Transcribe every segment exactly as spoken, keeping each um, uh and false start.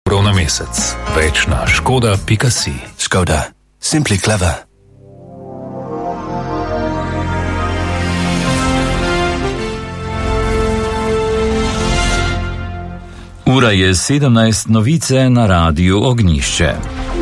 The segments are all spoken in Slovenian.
evrov na mesec. Več na škoda pika si. Škoda. Simply clever. Ura je sedemnajst, novice na Radiu Ognjišče.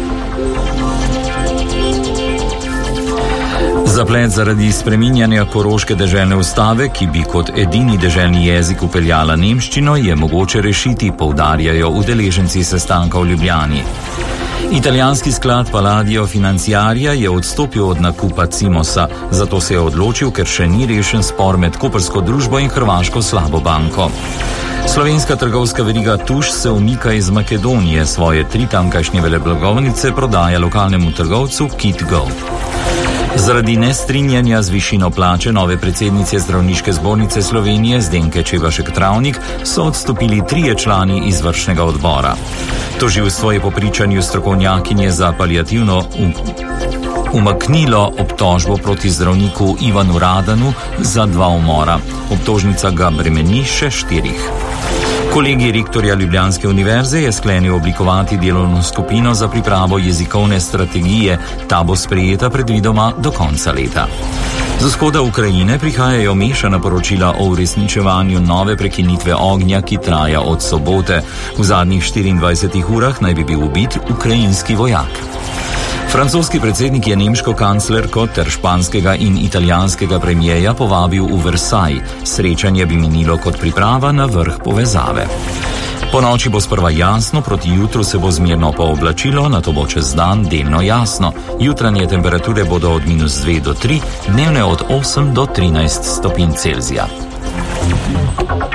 Zaplet zaradi spreminjanja koroške deželne ustave, ki bi kot edini deželni jezik upeljala nemščino, je mogoče rešiti, poudarjajo udeleženci sestanka v Ljubljani. Italijanski sklad Palladio Financiaria je odstopil od nakupa Cimosa, zato se je odločil, ker še ni rešen spor med koprsko družbo in hrvaško Slabo banko. Slovenska trgovska veriga Tuš se umika iz Makedonije, svoje tri tamkajšnje veleblagovnice prodaja lokalnemu trgovcu KitGo. Zaradi nestrinjanja z višino plače nove predsednice Zdravniške zbornice Slovenije Zdenke Čebašek Travnik so odstopili trije člani izvršnega odbora. Tožilstvo je po pričanju strokovnjakinje za paliativno um, umaknilo obtožbo proti zdravniku Ivanu Radanu za dva umora. Obtožnica ga bremeni še štirih. Kolegij rektorja Ljubljanske univerze je sklenil oblikovati delovno skupino za pripravo jezikovne strategije. Ta bo sprejeta predvidoma do konca leta. Z vzhoda Ukrajine prihajajo mešana poročila o uresničevanju nove prekinitve ognja, ki traja od sobote. V zadnjih štiriindvajsetih urah naj bi bil ubit ukrajinski vojak. Francoski predsednik je nemško kanclerko ter španskega in italijanskega premijeja povabil v Versailles. Srečanje bi minilo kot priprava na vrh povezave. Po noči bo sprva jasno, proti jutru se bo zmerno pooblačilo, nato bo čez dan delno jasno. Jutranje temperature bodo od minus dve do tri, dnevne od osem do trinajst stopinj Celzija.